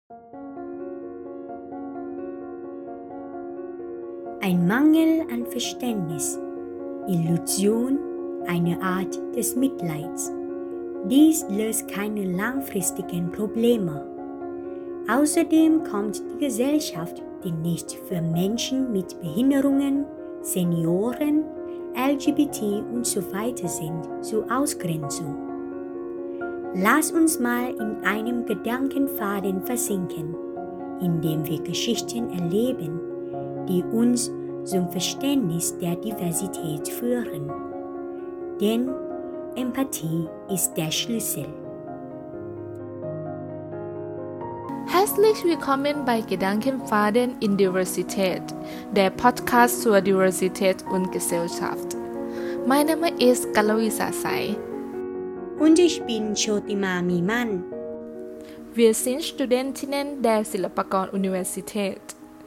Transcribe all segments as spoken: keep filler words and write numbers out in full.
Ein Mangel an Verständnis, Illusion, eine Art des Mitleids. Dies löst keine langfristigen Probleme. Außerdem kommt die Gesellschaft, die nicht für Menschen mit Behinderungen, Senioren, L G B T und so weiter sind, zur Ausgrenzung. Lass uns mal in einem Gedankenfaden versinken, indem wir Geschichten erleben, die uns zum Verständnis der Diversität führen. Denn Empathie ist der Schlüssel. Herzlich willkommen bei Gedankenfaden in Diversität, der Podcast zur Diversität und Gesellschaft. Mein Name ist Kaloisa Sai. Und ich bin Chotima Miman. Wir sind Studentinnen der Silpakorn-Universität.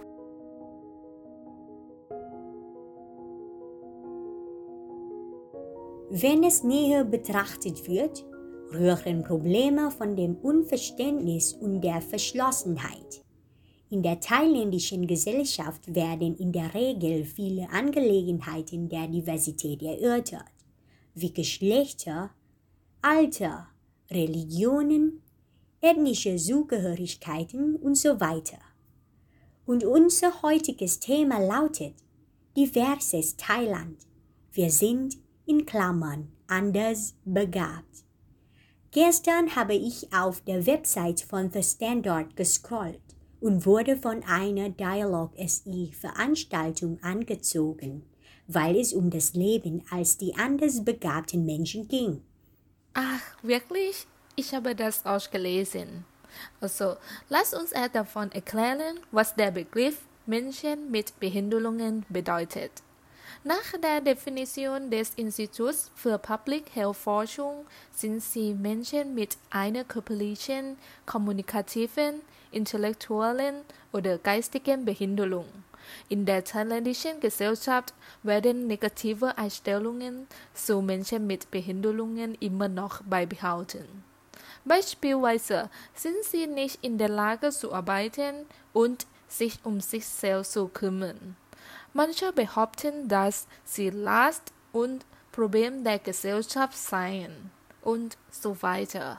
Wenn es näher betrachtet wird, rühren Probleme von dem Unverständnis und der Verschlossenheit. In der thailändischen Gesellschaft werden in der Regel viele Angelegenheiten der Diversität erörtert, wie Geschlechter, Alter, Religionen, ethnische Zugehörigkeiten und so weiter. Und unser heutiges Thema lautet Diverses Thailand. Wir sind in Klammern anders begabt. Gestern habe ich auf der Website von The Standard gescrollt und wurde von einer Dialog S I Veranstaltung angezogen, weil es um das Leben als die anders begabten Menschen ging. Ach, wirklich? Ich habe das auch gelesen. Also, lass uns erst davon erklären, was der Begriff Menschen mit Behinderungen bedeutet. Nach der Definition des Instituts für Public Health Forschung sind sie Menschen mit einer körperlichen, kommunikativen, intellektuellen oder geistigen Behinderung. In der thailändischen Gesellschaft werden negative Einstellungen zu Menschen mit Behinderungen immer noch beibehalten. Beispielsweise sind sie nicht in der Lage zu arbeiten und sich um sich selbst zu kümmern. Manche behaupten, dass sie Last und Problem der Gesellschaft seien und so weiter.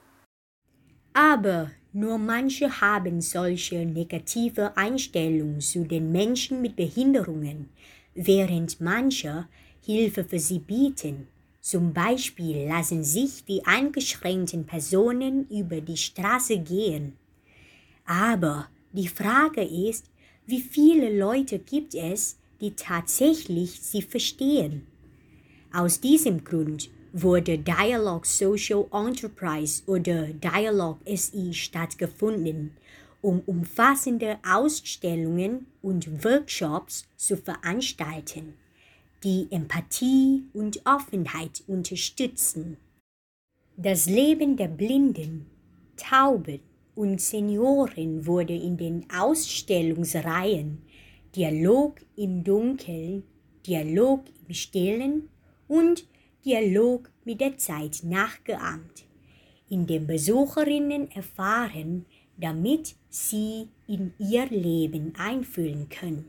Aber nur manche haben solche negative Einstellungen zu den Menschen mit Behinderungen, während manche Hilfe für sie bieten. Zum Beispiel lassen sich die eingeschränkten Personen über die Straße gehen. Aber die Frage ist, wie viele Leute gibt es, die tatsächlich sie verstehen? Aus diesem Grund wurde Dialog Social Enterprise oder Dialog S I stattgefunden, um umfassende Ausstellungen und Workshops zu veranstalten, die Empathie und Offenheit unterstützen. Das Leben der Blinden, Tauben und Senioren wurde in den Ausstellungsreihen Dialog im Dunkeln, Dialog im Stillen und Dialog mit der Zeit nachgeahmt, in dem Besucherinnen erfahren, damit sie in ihr Leben einfühlen können.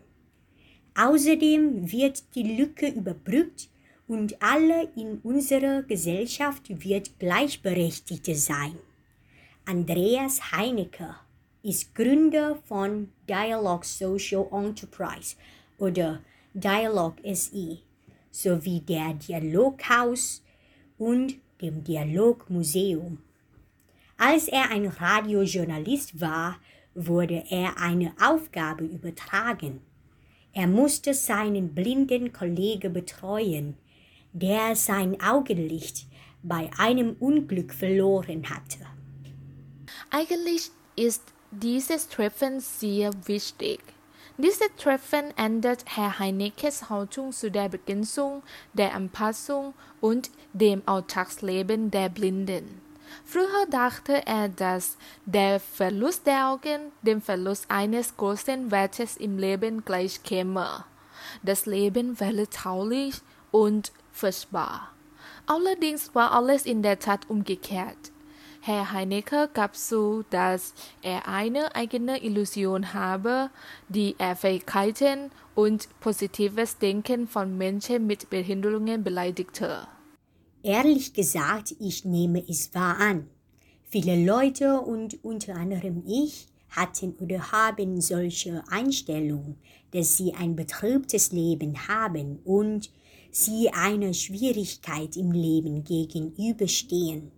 Außerdem wird die Lücke überbrückt und alle in unserer Gesellschaft wird Gleichberechtigte sein. Andreas Heinecke ist Gründer von Dialog Social Enterprise oder Dialog S I sowie der Dialoghaus und dem Dialogmuseum. Als er ein Radiojournalist war, wurde er eine Aufgabe übertragen. Er musste seinen blinden Kollegen betreuen, der sein Augenlicht bei einem Unglück verloren hatte. Eigentlich ist dieses Treffen sehr wichtig. Dieses Treffen ändert Herr Heineckes Haltung zu der Begrenzung, der Anpassung und dem Alltagsleben der Blinden. Früher dachte er, dass der Verlust der Augen dem Verlust eines großen Wertes im Leben gleichkäme. Das Leben wäre traurig und furchtbar. Allerdings war alles in der Tat umgekehrt. Herr Heinecker gab zu, dass er eine eigene Illusion habe, die er Fähigkeiten und positives Denken von Menschen mit Behinderungen beleidigte. Ehrlich gesagt, ich nehme es wahr an. Viele Leute und unter anderem ich hatten oder haben solche Einstellungen, dass sie ein betrübtes Leben haben und sie einer Schwierigkeit im Leben gegenüberstehen.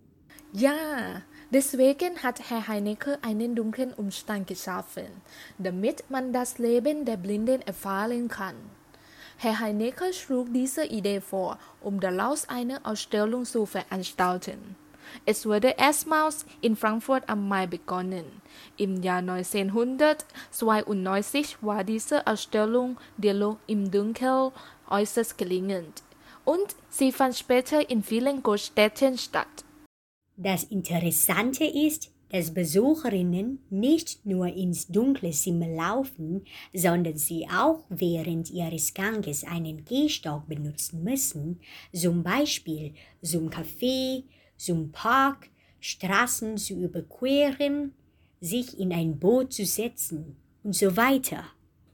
Ja, deswegen hat Herr Heinecker einen dunklen Umstand geschaffen, damit man das Leben der Blinden erfahren kann. Herr Heinecker schlug diese Idee vor, um daraus eine Ausstellung zu veranstalten. Es wurde erstmals in Frankfurt am Main begonnen. Im Jahr neunzehnhundertzweiundneunzig war diese Ausstellung Dialog im Dunkeln äußerst gelingend und sie fand später in vielen Großstädten statt. Das Interessante ist, dass Besucherinnen nicht nur ins dunkle Zimmer laufen, sondern sie auch während ihres Ganges einen Gehstock benutzen müssen, zum Beispiel zum Café, zum Park, Straßen zu überqueren, sich in ein Boot zu setzen und so weiter.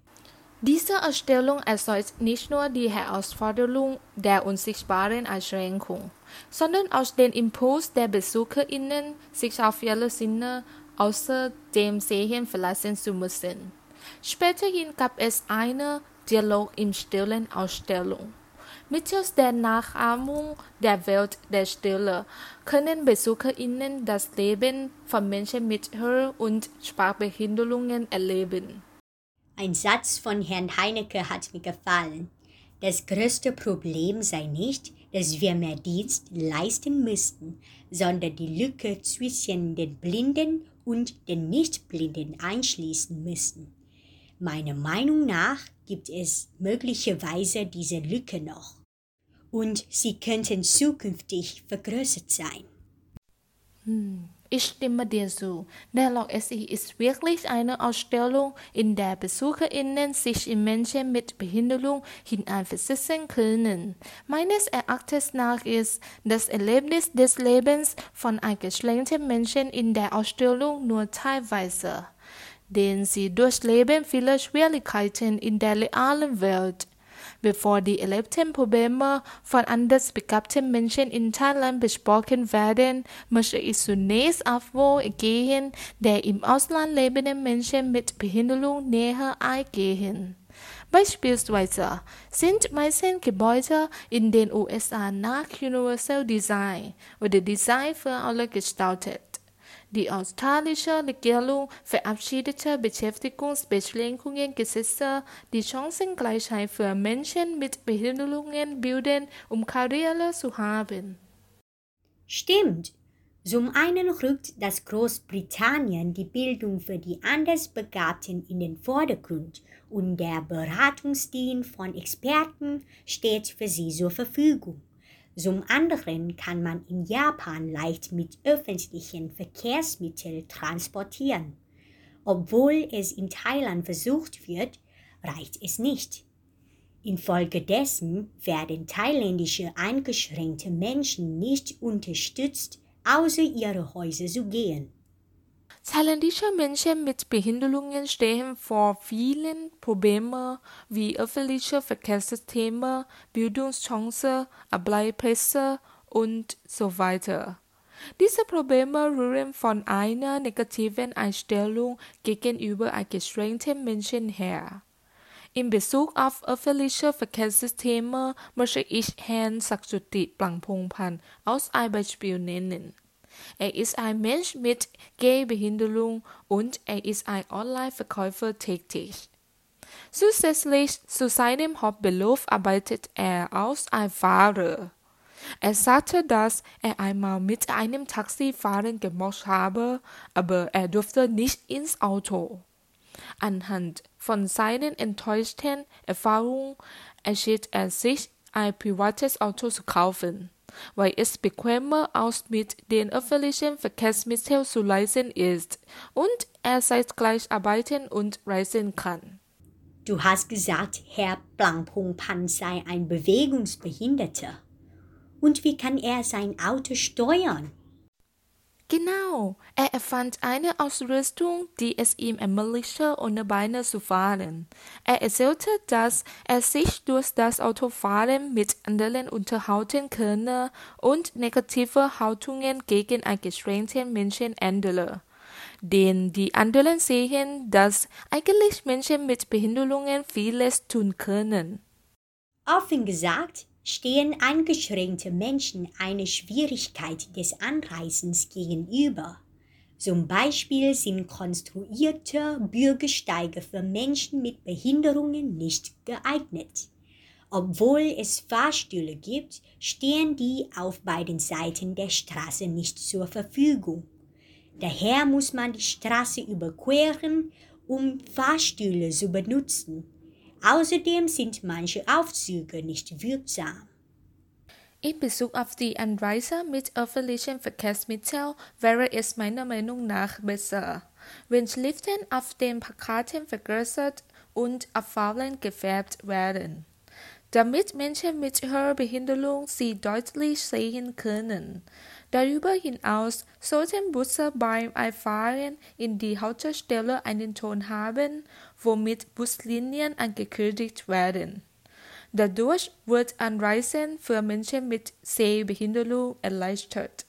Diese Ausstellung erzeugt nicht nur die Herausforderung der unsichtbaren Einschränkung, sondern auch den Impuls der BesucherInnen, sich auf ihre Sinne außer dem Sehen verlassen zu müssen. Späterhin gab es eine Dialog im Stillen Ausstellung. Mittels der Nachahmung der Welt der Stille können BesucherInnen das Leben von Menschen mit Hör- und Sprachbehinderungen erleben. Ein Satz von Herrn Heinecker hat mir gefallen. Das größte Problem sei nicht, dass wir mehr Dienst leisten müssten, sondern die Lücke zwischen den Blinden und den Nichtblinden einschließen müssen. Meiner Meinung nach gibt es möglicherweise diese Lücke noch. Und sie könnten zukünftig vergrößert sein. Hm. Ich stimme dir zu. Der Log S I ist wirklich eine Ausstellung, in der BesucherInnen sich in Menschen mit Behinderung hineinversetzen können. Meines Erachtens nach ist das Erlebnis des Lebens von eingeschränkten Menschen in der Ausstellung nur teilweise, denn sie durchleben viele Schwierigkeiten in der realen Welt. Bevor die erlebten Probleme von anders begabten Menschen in Thailand besprochen werden, möchte ich zunächst auf Wohlergehen der im Ausland lebenden Menschen mit Behinderung näher eingehen. Beispielsweise sind meistens Gebäude in den U S A nach Universal Design oder Design für alle gestaltet. Die australische Regierung verabschiedete Beschäftigungsbeschränkungen-Gesetze, die Chancengleichheit für Menschen mit Behinderungen bilden, um Karriere zu haben. Stimmt. Zum einen rückt das Großbritannien die Bildung für die Andersbegabten in den Vordergrund und der Beratungsdienst von Experten steht für sie zur Verfügung. Zum anderen kann man in Japan leicht mit öffentlichen Verkehrsmitteln transportieren. Obwohl es in Thailand versucht wird, reicht es nicht. Infolgedessen werden thailändische eingeschränkte Menschen nicht unterstützt, außer ihre Häuser zu gehen. Thailändische Menschen mit Behinderungen stehen vor vielen Problemen wie öffentliche Verkehrssysteme, Bildungschancen, Arbeitsplätze und so weiter. Diese Probleme rühren von einer negativen Einstellung gegenüber eingeschränkten Menschen her. In Bezug auf öffentliche Verkehrssysteme möchte ich Herrn Saksutit Plangpongpan als ein Beispiel nennen. Er ist ein Mensch mit Gehbehinderung und er ist ein Online-Verkäufer tätig. Zusätzlich zu seinem Hauptberuf arbeitet er als ein Fahrer. Er sagte, dass er einmal mit einem Taxifahren gemocht habe, aber er durfte nicht ins Auto. Anhand von seinen enttäuschten Erfahrungen entschied er sich, ein privates Auto zu kaufen, weil es bequemer als mit den öffentlichen Verkehrsmitteln zu reisen ist und er zeitgleich arbeiten und reisen kann. Du hast gesagt, Herr Plangpongpan sei ein Bewegungsbehinderter. Und wie kann er sein Auto steuern? Genau, er erfand eine Ausrüstung, die es ihm ermöglichte, ohne Beine zu fahren. Er erzählte, dass er sich durch das Autofahren mit anderen unterhalten könne und negative Haltungen gegen eingeschränkten Menschen ändere. Denn die anderen sehen, dass eigentlich Menschen mit Behinderungen vieles tun können. Offen gesagt, stehen eingeschränkte Menschen eine Schwierigkeit des Anreisens gegenüber. Zum Beispiel sind konstruierte Bürgersteige für Menschen mit Behinderungen nicht geeignet. Obwohl es Fahrstühle gibt, stehen die auf beiden Seiten der Straße nicht zur Verfügung. Daher muss man die Straße überqueren, um Fahrstühle zu benutzen. Außerdem sind manche Aufzüge nicht wirksam. In Bezug auf die Anreise mit öffentlichen Verkehrsmitteln wäre es meiner Meinung nach besser, wenn Schriften auf den Plakaten vergrößert und auffallend gefärbt werden, damit Menschen mit Hörbehinderung sie deutlich sehen können. Darüber hinaus sollten Busse beim Einfahren in die Haltestelle einen Ton haben, womit Buslinien angekündigt werden. Dadurch wird Anreisen für Menschen mit Sehbehinderung erleichtert.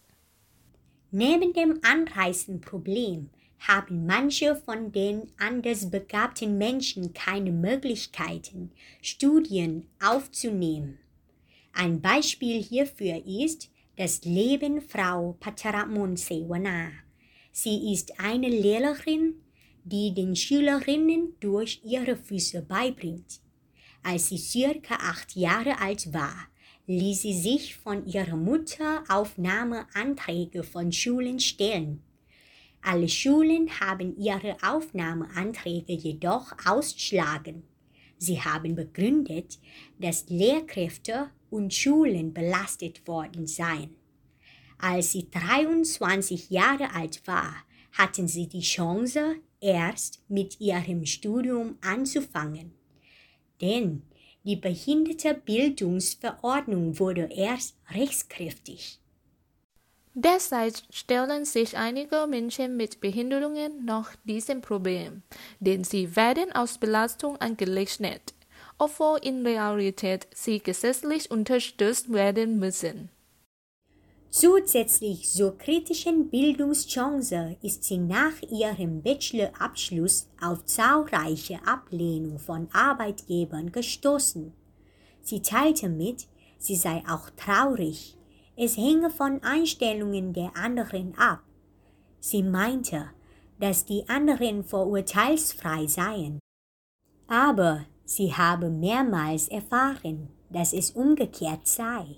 Neben dem Anreisenproblem haben manche von den anders begabten Menschen keine Möglichkeiten, Studien aufzunehmen. Ein Beispiel hierfür ist das Leben Frau Patcharamon Sewana. Sie ist eine Lehrerin, die den Schülerinnen durch ihre Füße beibringt. Als sie circa acht Jahre alt war, ließ sie sich von ihrer Mutter Aufnahmeanträge von Schulen stellen. Alle Schulen haben ihre Aufnahmeanträge jedoch ausgeschlagen. Sie haben begründet, dass Lehrkräfte und Schulen belastet worden seien. Als sie dreiundzwanzig Jahre alt war, hatten sie die Chance, erst mit ihrem Studium anzufangen. Denn die Behindertenbildungsverordnung wurde erst rechtskräftig. Derzeit stellen sich einige Menschen mit Behinderungen noch diesem Problem, denn sie werden aus Belastung angerechnet, obwohl in Realität sie gesetzlich unterstützt werden müssen. Zusätzlich zur kritischen Bildungschance ist sie nach ihrem Bachelorabschluss auf zahlreiche Ablehnung von Arbeitgebern gestoßen. Sie teilte mit, sie sei auch traurig. Es hänge von Einstellungen der anderen ab. Sie meinte, dass die anderen vorurteilsfrei seien. Aber sie habe mehrmals erfahren, dass es umgekehrt sei.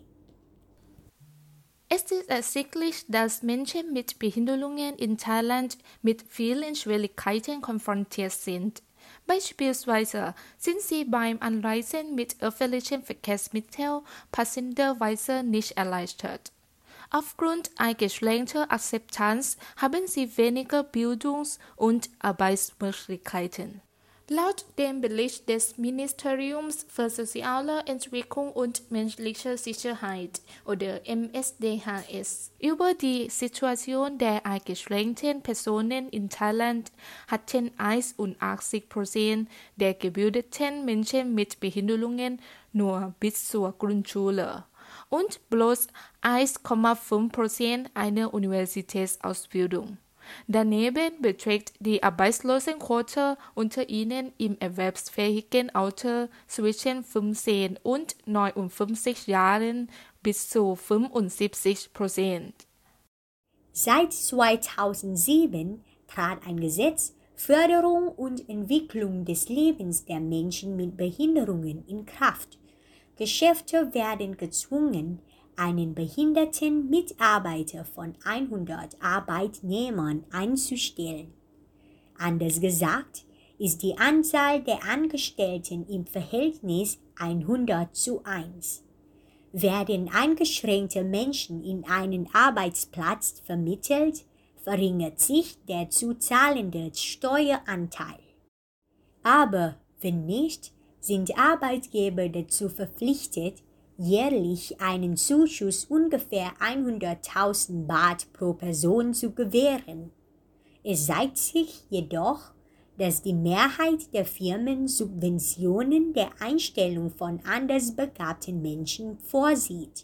Es ist ersichtlich, dass Menschen mit Behinderungen in Thailand mit vielen Schwierigkeiten konfrontiert sind. Beispielsweise sind sie beim Anreisen mit öffentlichen Verkehrsmitteln passenderweise nicht erleichtert. Aufgrund eingeschränkter Akzeptanz haben sie weniger Bildungs- und Arbeitsmöglichkeiten. Laut dem Bericht des Ministeriums für Soziale Entwicklung und Menschliche Sicherheit oder M S D H S über die Situation der eingeschränkten Personen in Thailand hatten einundachtzig Prozent der gebildeten Menschen mit Behinderungen nur bis zur Grundschule und bloß eins Komma fünf Prozent eine Universitätsausbildung. Daneben beträgt die Arbeitslosenquote unter ihnen im erwerbsfähigen Alter zwischen fünfzehn und neunundfünfzig Jahren bis zu fünfundsiebzig Prozent. Seit zweitausendsieben trat ein Gesetz Förderung und Entwicklung des Lebens der Menschen mit Behinderungen in Kraft. Geschäfte werden gezwungen, einen behinderten Mitarbeiter von hundert Arbeitnehmern einzustellen. Anders gesagt ist die Anzahl der Angestellten im Verhältnis hundert zu eins. Werden eingeschränkte Menschen in einen Arbeitsplatz vermittelt, verringert sich der zu zahlende Steueranteil. Aber wenn nicht, sind Arbeitgeber dazu verpflichtet, jährlich einen Zuschuss ungefähr hunderttausend Baht pro Person zu gewähren. Es zeigt sich jedoch, dass die Mehrheit der Firmen Subventionen der Einstellung von andersbegabten Menschen vorsieht.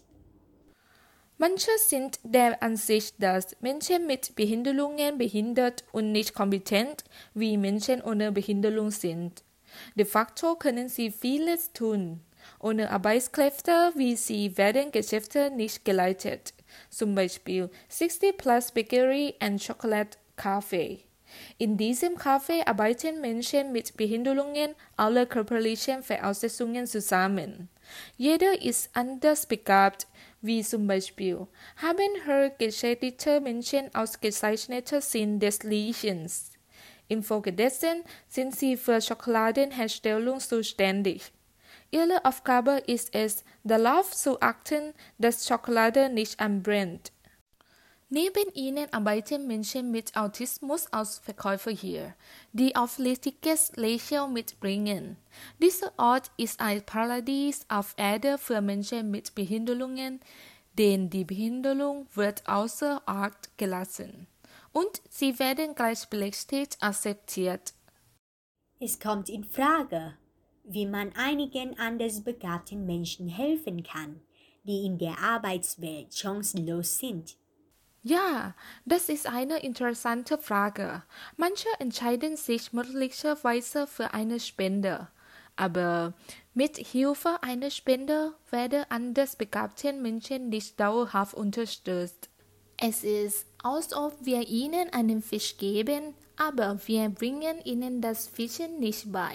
Manche sind der Ansicht, dass Menschen mit Behinderungen behindert und nicht kompetent wie Menschen ohne Behinderung sind. De facto können sie vieles tun. Ohne Arbeitskräfte wie sie werden Geschäfte nicht geleitet. Zum Beispiel sixty plus Bakery and Chocolate Café. In diesem Café arbeiten Menschen mit Behinderungen aller körperlichen Voraussetzungen zusammen. Jeder ist anders begabt, wie zum Beispiel haben hörgeschädigte Menschen ausgezeichnete Sinn des Riechens. Infolgedessen sind sie für Schokoladenherstellung zuständig. Ihre Aufgabe ist es, darauf zu achten, dass Schokolade nicht anbrennt. Neben ihnen arbeiten Menschen mit Autismus als Verkäufer hier, die aufrichtiges Lächeln mitbringen. Dieser Ort ist ein Paradies auf Erde für Menschen mit Behinderungen, denn die Behinderung wird außer Acht gelassen. Und sie werden gleichberechtigt akzeptiert. Es kommt in Frage, wie man einigen andersbegabten Menschen helfen kann, die in der Arbeitswelt chancenlos sind. Ja, das ist eine interessante Frage. Manche entscheiden sich möglicherweise für eine Spende, aber mit Hilfe einer Spende werden andersbegabten Menschen nicht dauerhaft unterstützt. Es ist, als ob wir ihnen einen Fisch geben, aber wir bringen ihnen das Fischen nicht bei.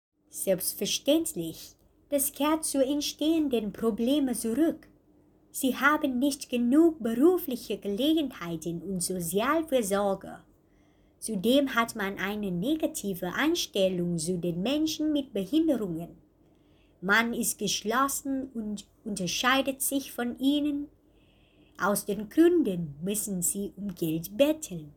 Selbstverständlich, das kehrt zu entstehenden Problemen zurück. Sie haben nicht genug berufliche Gelegenheiten und Sozialfürsorge. Zudem hat man eine negative Einstellung zu den Menschen mit Behinderungen. Man ist geschlossen und unterscheidet sich von ihnen. Aus den Gründen müssen sie um Geld betteln.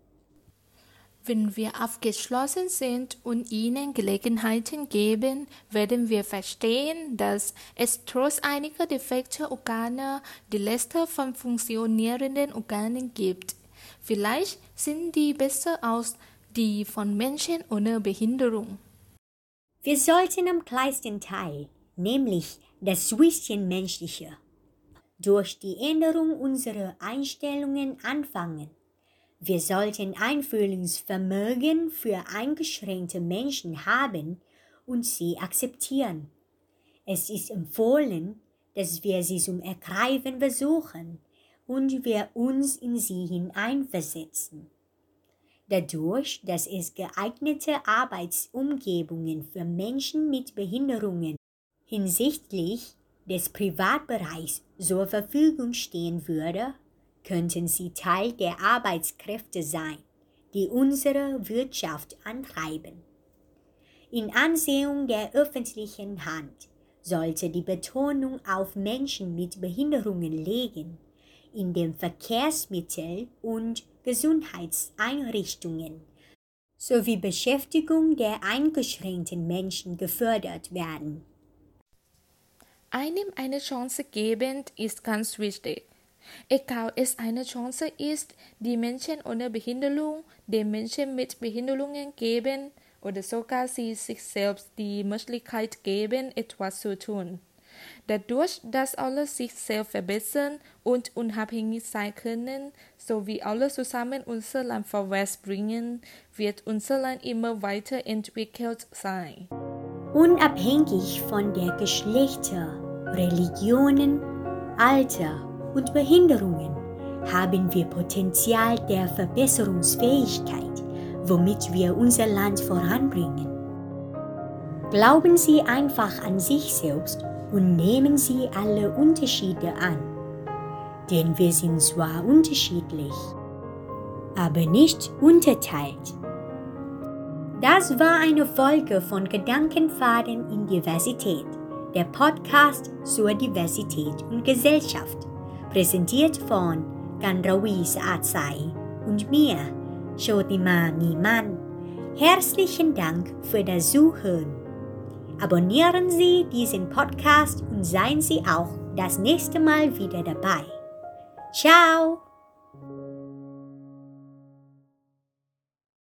Wenn wir aufgeschlossen sind und ihnen Gelegenheiten geben, werden wir verstehen, dass es trotz einiger defekter Organe die Liste von funktionierenden Organen gibt. Vielleicht sind die besser als die von Menschen ohne Behinderung. Wir sollten am kleinsten Teil, nämlich das Zwischenmenschliche, durch die Änderung unserer Einstellungen anfangen. Wir sollten Einfühlungsvermögen für eingeschränkte Menschen haben und sie akzeptieren. Es ist empfohlen, dass wir sie zum Ergreifen versuchen und wir uns in sie hineinversetzen. Dadurch, dass es geeignete Arbeitsumgebungen für Menschen mit Behinderungen hinsichtlich des Privatbereichs zur Verfügung stehen würde, könnten sie Teil der Arbeitskräfte sein, die unsere Wirtschaft antreiben. In Ansehung der öffentlichen Hand sollte die Betonung auf Menschen mit Behinderungen liegen, in den Verkehrsmittel- und Gesundheitseinrichtungen sowie Beschäftigung der eingeschränkten Menschen gefördert werden. Einem eine Chance geben ist ganz wichtig. Egal es eine Chance ist, die Menschen ohne Behinderung den Menschen mit Behinderungen geben oder sogar sie sich selbst die Möglichkeit geben, etwas zu tun. Dadurch, dass alle sich selbst verbessern und unabhängig sein können, sowie alle zusammen unser Land vorwärts bringen, wird unser Land immer weiterentwickelt sein. Unabhängig von der Geschlechter, Religionen, Alter und Behinderungen haben wir Potenzial der Verbesserungsfähigkeit, womit wir unser Land voranbringen. Glauben Sie einfach an sich selbst und nehmen Sie alle Unterschiede an. Denn wir sind zwar unterschiedlich, aber nicht unterteilt. Das war eine Folge von Gedankenfaden in Diversität, der Podcast zur Diversität und Gesellschaft, präsentiert von Kanrawi Saatsai und mir, Shotima Miman. Herzlichen Dank für das Zuhören. Abonnieren Sie diesen Podcast und seien Sie auch das nächste Mal wieder dabei. Ciao!